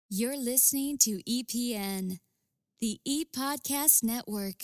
You're listening to EPN, the ePodcast Network.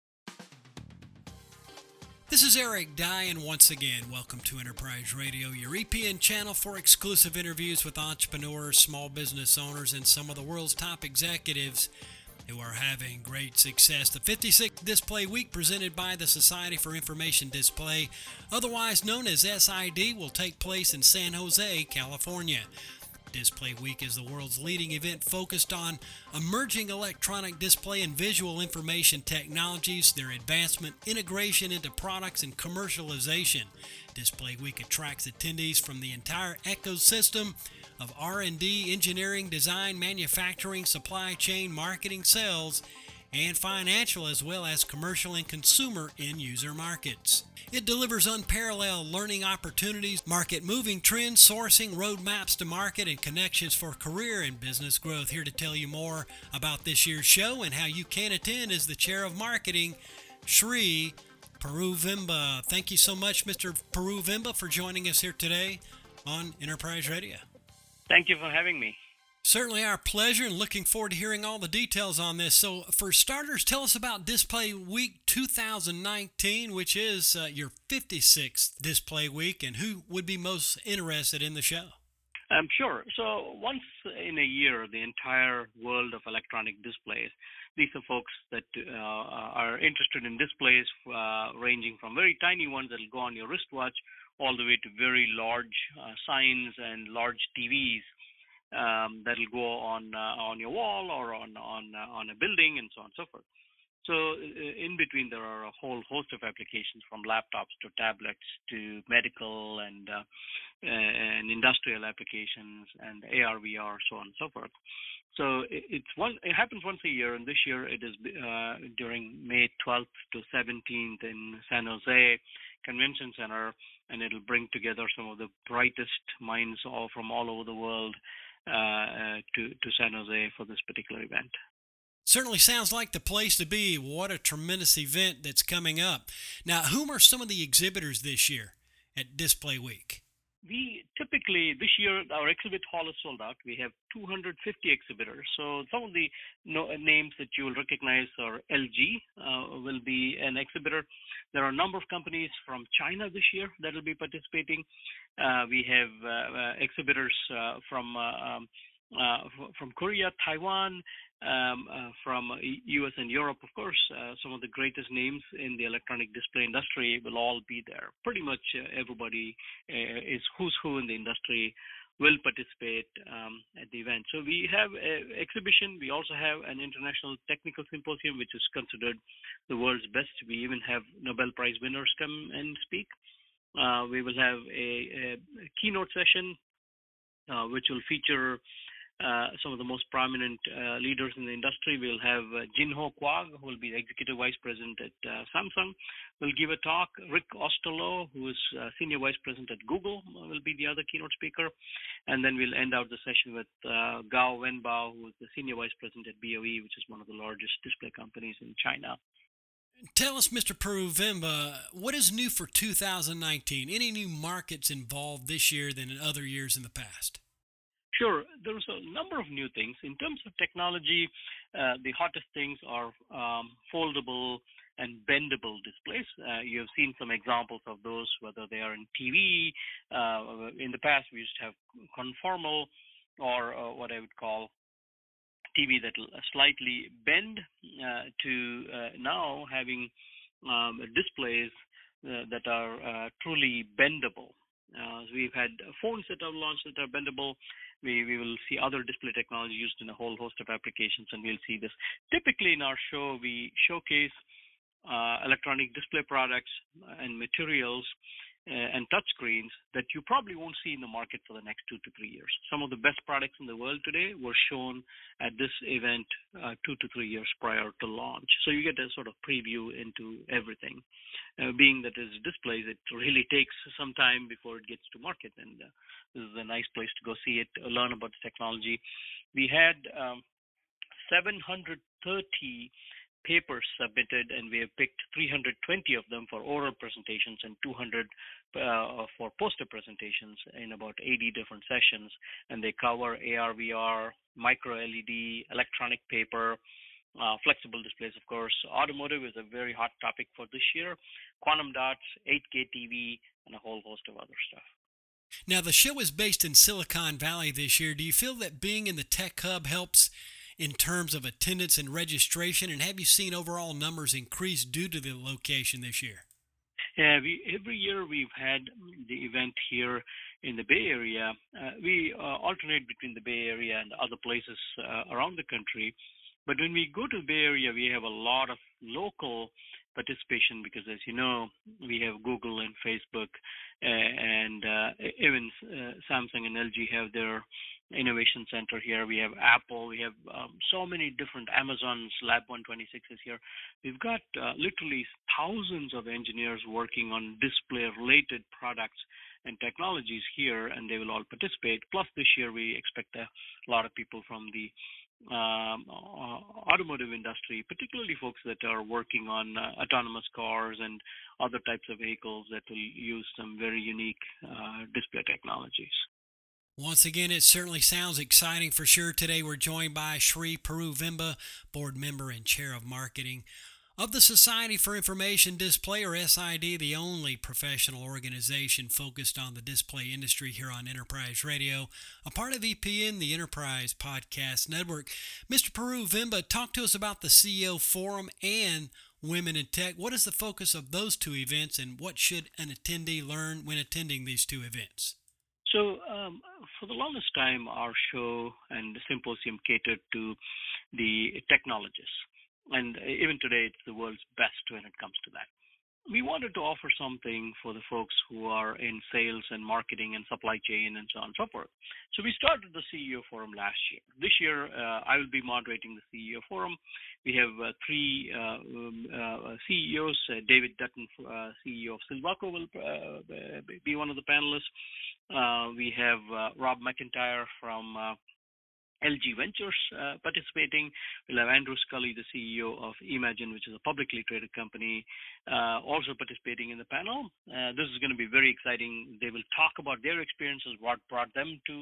This is Eric Dye, and once again, welcome to Enterprise Radio, your EPN channel for exclusive interviews with entrepreneurs, small business owners, and some of the world's top executives who are having great success. The 56th Display Week, presented by the Society for Information Display, otherwise known as SID, will take place in San Jose, California. Display Week is the world's leading event focused on emerging electronic display and visual information technologies, their advancement, integration into products, and commercialization. Display Week attracts attendees from the entire ecosystem of R&D, engineering, design, manufacturing, supply chain, marketing, sales, and financial, as well as commercial and consumer end-user markets. It delivers unparalleled learning opportunities, market-moving trends, sourcing, roadmaps to market, and connections for career and business growth. Here to tell you more about this year's show and how you can attend is the Chair of Marketing, Sri Puruvemba. Thank you so much, Mr. Puruvemba, for joining us here today on Enterprise Radio. Thank you for having me. Certainly our pleasure, and looking forward to hearing all the details on this. So for starters, tell us about Display Week 2019, which is your 56th Display Week, and who would be most interested in the show? Sure. So once in a year, the entire world of electronic displays, these are folks that are interested in displays ranging from very tiny ones that will go on your wristwatch all the way to very large signs and large TVs. That'll go on your wall or on a building and so on and so forth. So in between, there are a whole host of applications, from laptops to tablets to medical and industrial applications and AR, VR, so on and so forth. So it happens once a year, and this year it is during May 12th to 17th in San Jose Convention Center, and it'll bring together some of the brightest minds from all over the world to San Jose for this particular event. Certainly sounds like the place to be. What a tremendous event that's coming up. Now, whom are some of the exhibitors this year at Display Week? We typically, this year, our exhibit hall is sold out. We have 250 exhibitors. So some of the names that you will recognize are LG will be an exhibitor. There are a number of companies from China this year that will be participating. We have exhibitors from Korea, Taiwan, from US and Europe, of course. Some of the greatest names in the electronic display industry will all be there. Pretty much everybody is who's who in the industry will participate at the event. So we have an exhibition. We also have an international technical symposium, which is considered the world's best. We even have Nobel Prize winners come and speak. We will have a keynote session, which will feature some of the most prominent leaders in the industry. We'll have Jinho Kwak, who will be the Executive Vice President at Samsung, will give a talk. Rick Osterloh, who is Senior Vice President at Google, will be the other keynote speaker. And then we'll end out the session with Gao Wenbao, who is the Senior Vice President at BOE, which is one of the largest display companies in China. Tell us, Mr. Puruvemba, what is new for 2019? Any new markets involved this year than in other years in the past? Sure. There's a number of new things. In terms of technology, the hottest things are foldable and bendable displays. You have seen some examples of those, whether they are in TV. In the past, we used to have conformal, or what I would call TV that will slightly bend, to now having displays that are truly bendable. We've had phones that have launched that are bendable. We will see other display technology used in a whole host of applications, and we'll see this. Typically in our show, we showcase electronic display products and materials and touchscreens that you probably won't see in the market for the next 2 to 3 years. Some of the best products in the world today were shown at this event 2 to 3 years prior to launch. So you get a sort of preview into everything. Being that it's displays, it really takes some time before it gets to market, and this is a nice place to go see it, learn about the technology. We had 730 papers submitted, and we have picked 320 of them for oral presentations and 200 for poster presentations in about 80 different sessions, and they cover AR, VR, micro LED, electronic paper, flexible displays, of course. Automotive is a very hot topic for this year. Quantum dots, 8K TV, and a whole host of other stuff. Now, the show is based in Silicon Valley this year. Do you feel that being in the Tech Hub helps in terms of attendance and registration? And have you seen overall numbers increase due to the location this year? Yeah, every year we've had the event here in the Bay Area. We alternate between the Bay Area and other places around the country. But when we go to the Bay Area, we have a lot of local participation because, as you know, we have Google and Facebook, and even Samsung and LG have their innovation center here. We have Apple. We have so many different. Amazon's Lab 126 is here. We've got literally thousands of engineers working on display-related products and technologies here, and they will all participate. Plus, this year we expect a lot of people from the automotive industry, particularly folks that are working on autonomous cars and other types of vehicles that will use some very unique display technologies. Once again, it certainly sounds exciting for sure. Today we're joined by Sri Puru Vemba, board member and chair of marketing of the Society for Information Display, or SID, the only professional organization focused on the display industry here on Enterprise Radio, a part of EPN, the Enterprise Podcast Network. Mr. Puru Vemba, talk to us about the CEO Forum and Women in Tech. What is the focus of those two events, and what should an attendee learn when attending these two events? So for the longest time, our show and the symposium catered to the technologists. And even today, it's the world's best when it comes to that. We wanted to offer something for the folks who are in sales and marketing and supply chain and so on and so forth. So we started the CEO Forum last year. This year, I will be moderating the CEO Forum. We have three CEOs. David Dutton, CEO of Silvaco, will be one of the panelists. We have Rob McIntyre from LG Ventures participating. We'll have Andrew Scully, the CEO of Imagine, which is a publicly traded company, also participating in the panel. This is going to be very exciting. They will talk about their experiences, what brought them to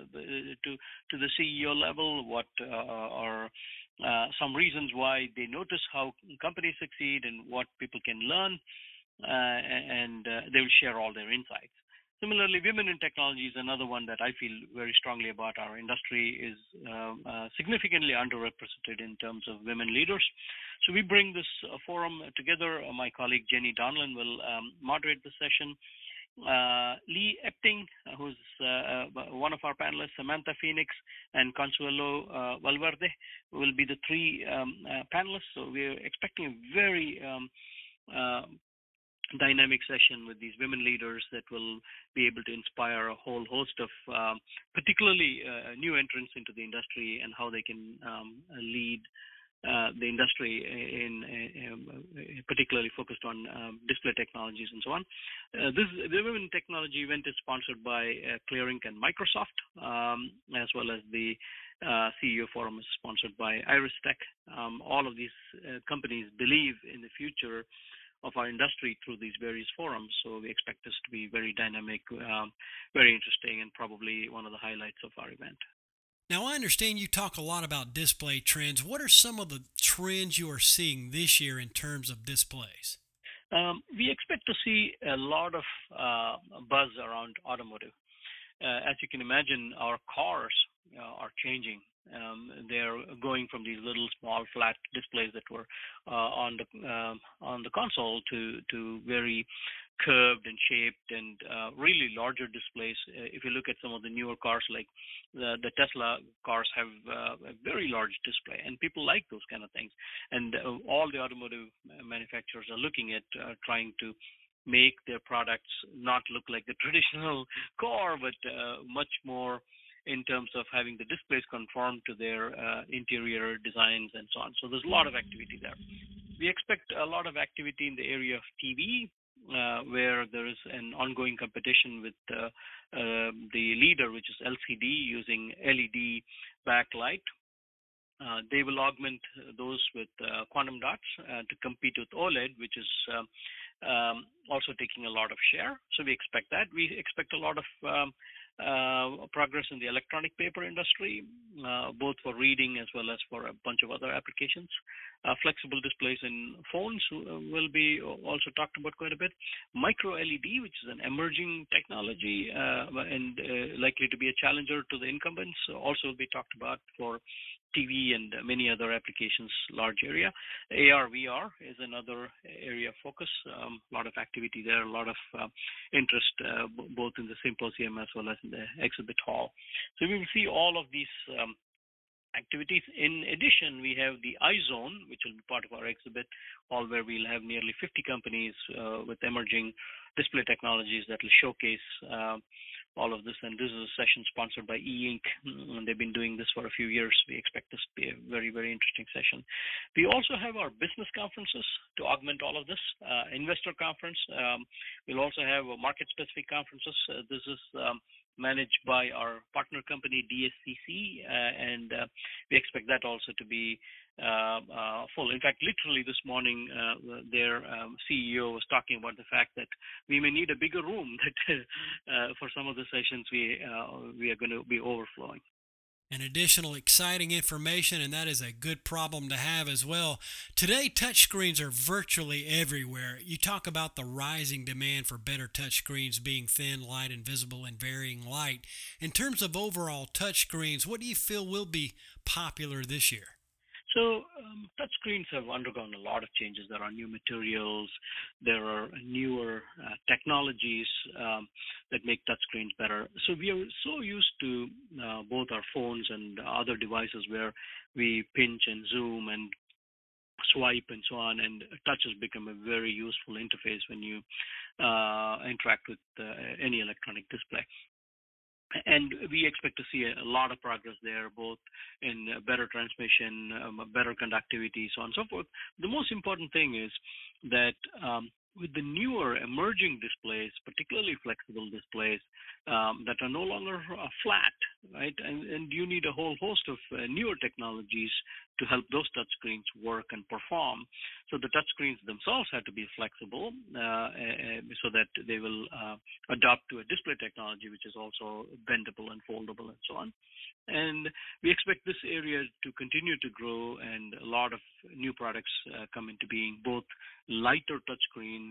the CEO level, what are some reasons why they notice how companies succeed and what people can learn, and they will share all their insights. Similarly, women in technology is another one that I feel very strongly about. Our industry is significantly underrepresented in terms of women leaders. So we bring this forum together. My colleague Jenny Donlan will moderate the session. Lee Epting, who's one of our panelists, Samantha Phoenix, and Consuelo Valverde will be the three panelists. So we're expecting a very dynamic session with these women leaders that will be able to inspire a whole host of particularly new entrants into the industry and how they can lead the industry in particularly focused on display technologies and so on. The Women in Technology event is sponsored by ClearInc and Microsoft, as well as the CEO Forum is sponsored by Iris Tech. All of these companies believe in the future of our industry through these various forums. So we expect this to be very dynamic, very interesting, and probably one of the highlights of our event. Now, I understand you talk a lot about display trends. What are some of the trends you are seeing this year in terms of displays? We expect to see a lot of buzz around automotive. As you can imagine, our cars are changing. They're going from these little small flat displays that were on the console to very curved and shaped and really larger displays. If you look at some of the newer cars, like the Tesla cars have a very large display, and people like those kind of things. And all the automotive manufacturers are looking at trying to make their products not look like the traditional car, but much more in terms of having the displays conform to their interior designs and so on. So there's a lot of activity there. We expect a lot of activity in the area of TV, where there is an ongoing competition with the leader, which is LCD, using LED backlight. They will augment those with quantum dots to compete with OLED, which is also taking a lot of share. So we expect that. We expect a lot of progress in the electronic paper industry, both for reading as well as for a bunch of other applications. Flexible displays in phones will be also talked about quite a bit. Micro LED, which is an emerging technology and likely to be a challenger to the incumbents, also will be talked about for TV and many other applications, large area. AR, VR is another area of focus. A lot of activity there, a lot of interest both in the symposium as well as in the exhibit hall. So we will see all of these activities. In addition, we have the iZone, which will be part of our exhibit hall, where we'll have nearly 50 companies with emerging display technologies that will showcase all of this. And this is a session sponsored by E Ink, and they've been doing this for a few years. We expect this to be a very, very interesting session. We also have our business conferences to augment all of this. Investor conference. We'll also have market-specific conferences. This is managed by our partner company DSCC, and we expect that also to be full. In fact, literally this morning, their CEO was talking about the fact that we may need a bigger room that for some of the sessions we are going to be overflowing. And additional exciting information, and that is a good problem to have as well. Today, touchscreens are virtually everywhere. You talk about the rising demand for better touchscreens being thin, light, and visible in varying light. In terms of overall touchscreens, what do you feel will be popular this year? So touchscreens have undergone a lot of changes. There are new materials, there are newer technologies that make touchscreens better. So we are so used to both our phones and other devices where we pinch and zoom and swipe and so on, and touch has become a very useful interface when you interact with any electronic display. And we expect to see a lot of progress there, both in better transmission, better conductivity, so on and so forth. The most important thing is that with the newer emerging displays, particularly flexible displays that are no longer flat, right? And you need a whole host of newer technologies to help those touchscreens work and perform. So the touchscreens themselves have to be flexible so that they will adapt to a display technology which is also bendable and foldable and so on. And we expect this area to continue to grow, and a lot of new products come into being, both lighter touchscreens,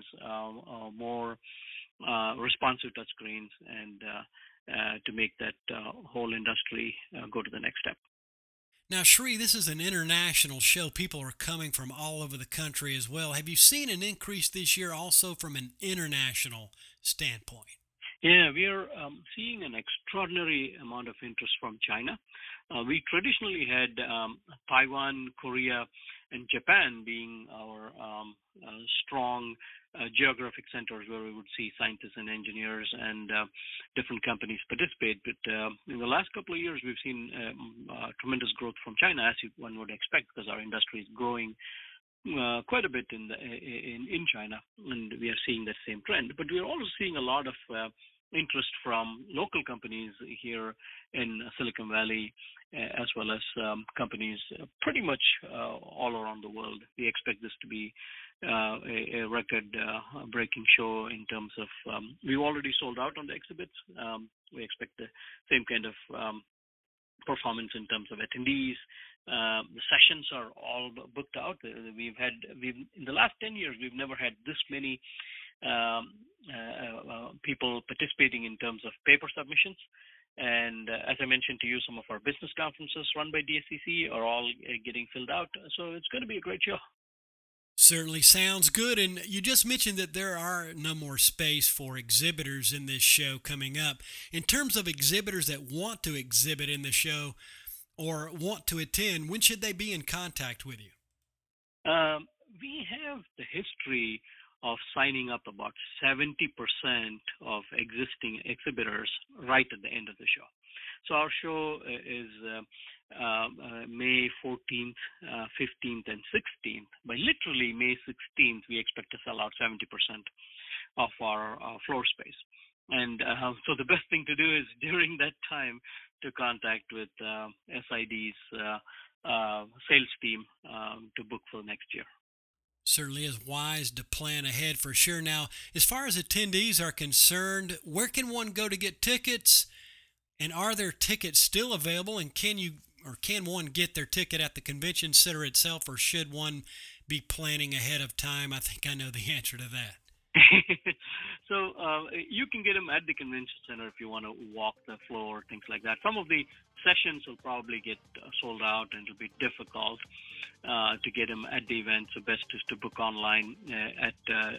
more responsive touchscreens, and to make that whole industry go to the next step. Now, Shri, this is an international show. People are coming from all over the country as well. Have you seen an increase this year also from an international standpoint? Yeah, we are seeing an extraordinary amount of interest from China. We traditionally had Taiwan, Korea, and Japan being our strong geographic centers where we would see scientists and engineers and different companies participate. But in the last couple of years, we've seen tremendous growth from China, as one would expect, because our industry is growing quite a bit in China, and we are seeing that same trend. But we are also seeing a lot of interest from local companies here in Silicon Valley, as well as companies pretty much all around the world. We expect this to be a record-breaking show in terms of we've already sold out on the exhibits. We expect the same kind of performance in terms of attendees. The sessions are all booked out. We've in the last 10 years, we've never had this many people participating in terms of paper submissions. And as I mentioned to you, some of our business conferences run by DSCC are all getting filled out. So it's going to be a great show. Certainly sounds good. And you just mentioned that there are no more space for exhibitors in this show coming up. In terms of exhibitors that want to exhibit in the show or want to attend, when should they be in contact with you? We have the history of signing up about 70% of existing exhibitors right at the end of the show. So our show is May 14th, 15th, and 16th. By literally May 16th, we expect to sell out 70% of our floor space. And so the best thing to do is during that time to contact with SIDs sales team to book for next year. Certainly is wise to plan ahead for sure. Now, as far as attendees are concerned, where can one go to get tickets? And are there tickets still available? And can one get their ticket at the convention center itself, or should one be planning ahead of time? I think I know the answer to that. So you can get them at the convention center if you want to walk the floor, things like that. Some of the sessions will probably get sold out, and it'll be difficult to get them at the event. So best is to book online at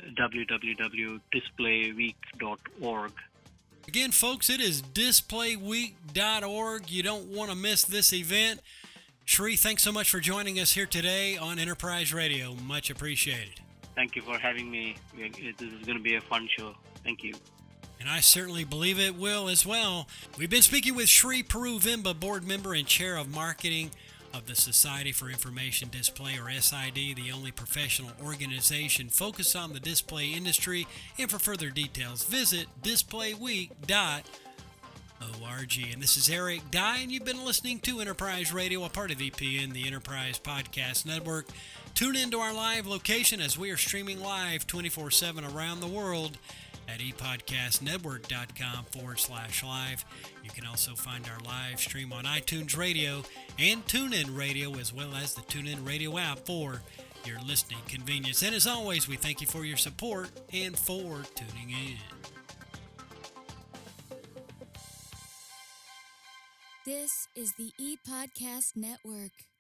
www.displayweek.org. Again, folks, it is displayweek.org. You don't want to miss this event. Sri, thanks so much for joining us here today on Enterprise Radio. Much appreciated. Thank you for having me. This is going to be a fun show. Thank you. And I certainly believe it will as well. We've been speaking with Sri Puruvimba, board member and chair of marketing of the Society for Information Display, or SID, the only professional organization focused on the display industry. And for further details, visit displayweek.org. And this is Eric Dye, and you've been listening to Enterprise Radio, a part of EPN, the Enterprise Podcast Network. Tune into our live location as we are streaming live 24/7 around the world at epodcastnetwork.com/live. You can also find our live stream on iTunes Radio and TuneIn Radio, as well as the TuneIn Radio app for your listening convenience. And as always, we thank you for your support and for tuning in. This is the ePodcast Network.